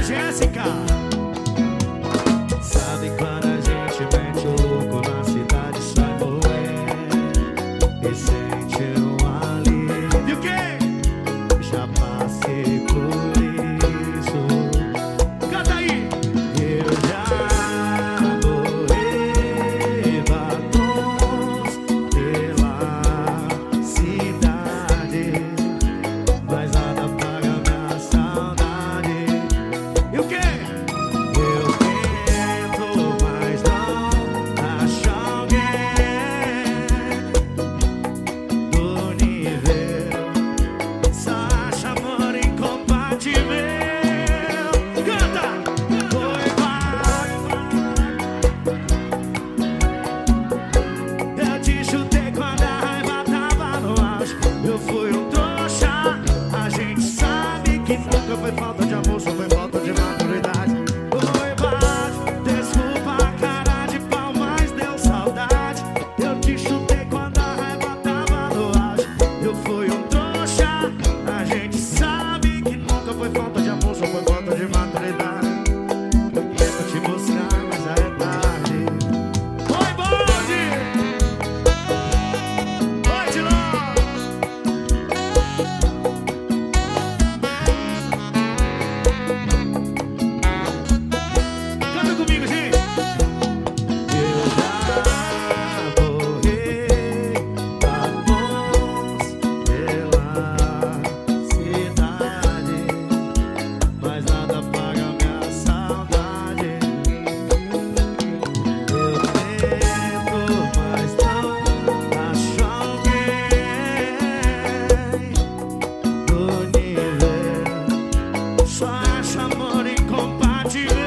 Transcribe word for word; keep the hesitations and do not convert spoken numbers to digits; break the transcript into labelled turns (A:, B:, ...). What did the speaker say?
A: Jéssica.
B: Sabe quando a gente mete o louco na cidade, sai morrer e sente um alívio.
A: E o quê?
B: Já passei por isso.
A: Canta aí.
B: Eu já borrei batons pela cidade, mas nada paga minha saudade.
A: E o quê?
B: Eu tento, mas não acho alguém do nível. Só acho amor incompatível.
A: Canta.
B: Foi vago. Eu te chutei quando a raiva tava no auge. Eu fui um trouxa. A gente sabe que nunca foi falta de amor, só foi falta de maturidade. Foi vago. Desculpa a cara de pau, mas deu saudade. Eu te chutei quando a raiva tava no auge. Eu fui um trouxa. A gente sabe que nunca foi falta de amor, só foi falta de maturidade. Eu tento te buscar, mas já é tarde.
A: Oi, bonde. Oi, Dilon. Canta comigo, gente.
B: Eu já borrei batons pela cidade, mas nada paga minha saudade. Eu tento, mas não acho alguém do nível. Só acho amor incompatível.